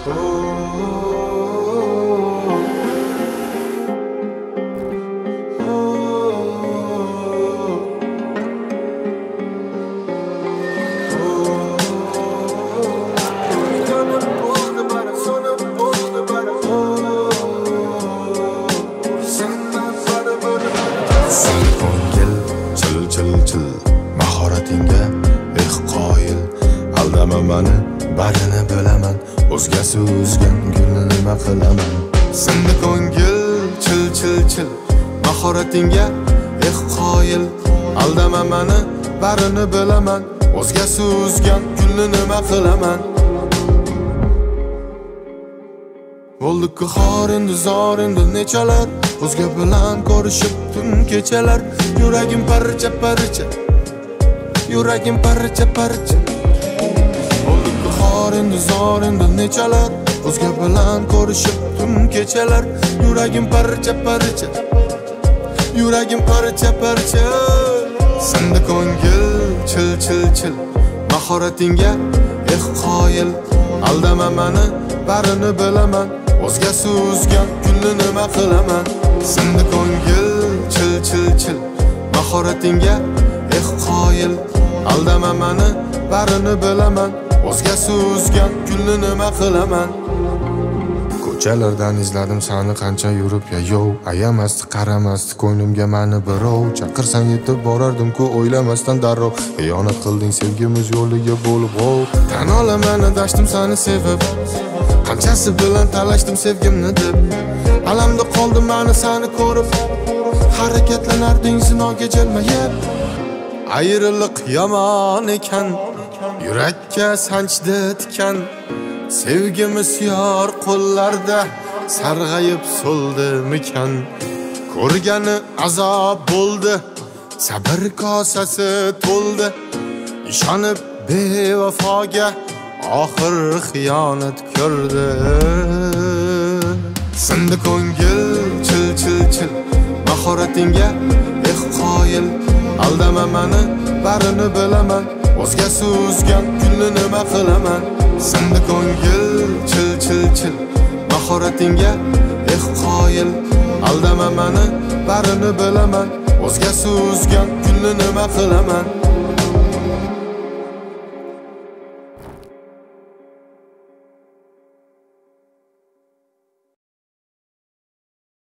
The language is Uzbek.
Mahoratingga qoyil aldama mani barini bilaman o'zgasi uzgan gulni nima qilaman sindi ko'ngil chil chil chil mahoratingga qoyil aldama mani barini bilaman o'zgasi uzgan gulni nima qilaman bo'ldi-ku xor endi zor endi nechalar o'zga bilan ko'rishib tun kechalar yuragim parcha parcha yuragim parcha parcha bo'ldi-ku xor endi zor endi nechalar o'zga bilan ko'rishib tun kechalar yuragim parcha parcha yuragim parcha parcha sindi ko'ngil chil chil chil mahoratingga qoyil aldama mani barini bilaman o'zgasi uzgan gulni nima qilaman sindi ko'ngil chil chil chil mahoratingga qoyil aldama mani barini bilaman o'zgasi uzgan gulni nima qilaman ko'chalardan izladim sani qancha yurib yayov ayamasdi qaramasdi ko'nglimga mani birov chaqirsang yetib borardim-ku o'ylamasdan darrov xiyonat qilding sevgimiz yo'liga bo'lib tan olaman adashdim sani sevib qanchasi bilan talashdim sevgimni deb alamda qoldim mani sani ko'rib harakatlanarding zinoga jilmayib ayriliq yomon ekan yurakka sanchdi tikan sevgimiz yor qo'llarda sarg'ayib so'ldimikan ko'rgani azob bo'ldi sabr kosasi to'ldi ishonib bevafoga oxir xiyonat ko'rdi sindi ko'ngil chil chil chil mahoratingga qoyil aldama mani barini bilaman o'zgasi uzgan gulni nima qilaman sindi ko'ngil chil chil chil mahoratingga qoyil aldama mani barini bilaman o'zgasi uzgan gulni nima qilaman